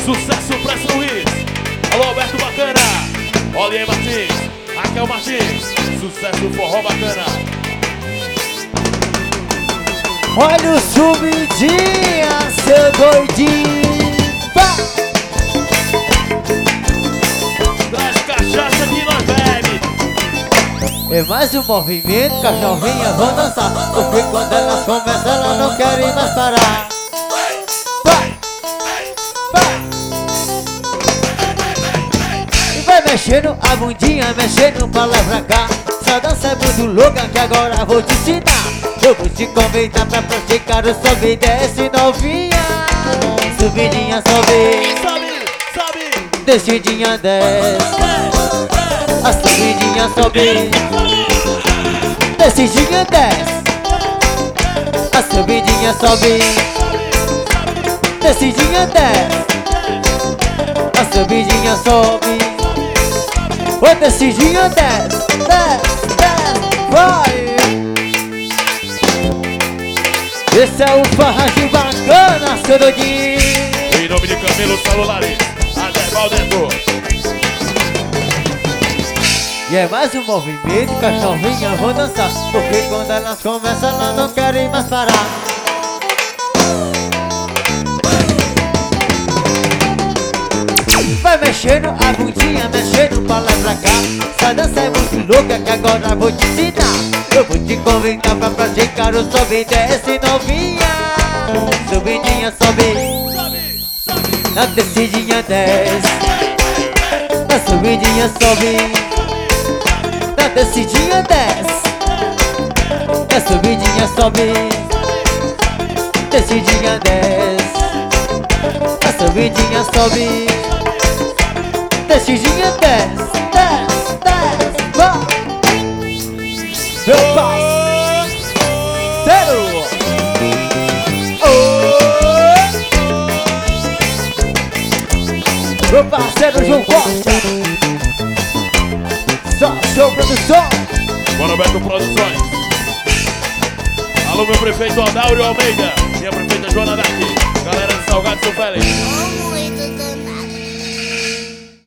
Sucesso pra São Luís. Alô, Alberto Bacana. Olha aí, Martins. Raquel Martins. Sucesso forró bacana. Olha o subidinha, seu doidinho. Traz cachaça que nós bebe. É mais um movimento, cachorrinhas vão dançar. Porque quando elas começam, elas não querem mais parar. Vai, vai. E vai mexendo a bundinha, mexendo pra lá e pra cá. Essa dança é muito louca que agora eu vou te ensinar. Eu vou te convidar pra praticar o sobe e desce novinha. Subidinha, sobe, Sobe, sobe. descidinha, desce. A subidinha, sobe, descidinha, desce. A subidinha, sobe, descidinha, desce. A subidinha, sobe, o descidinha, desce, desce, desce, vai. Esse é o farrajo bacana, seu doidinho. Em nome de Camilo Celulares, Aderbal Neto. E é mais um movimento, cachorrinha vão dançar. Porque quando elas começam, elas não querem mais parar. Vai mexendo a bundinha, mexendo pra lá e pra cá. Essa dança é muito louca que agora eu vou te ensinar. Eu vou te convidar pra praticar o sobe e desce novinha. Subidinha, sobe, na descidinha, desce. Na subidinha, sobe, na descidinha, desce. Na subidinha, sobe, descidinha, desce. Na subidinha, sobe, descidinha, desce, desce, desce, vai. Meu parceiro, meu parceiro João Costa, só show produção. Roberto Produções. Alô, meu prefeito Odáurio Almeida. Minha prefeita Joana Daqui. Galera de Salgado, São Félix. Como isso também?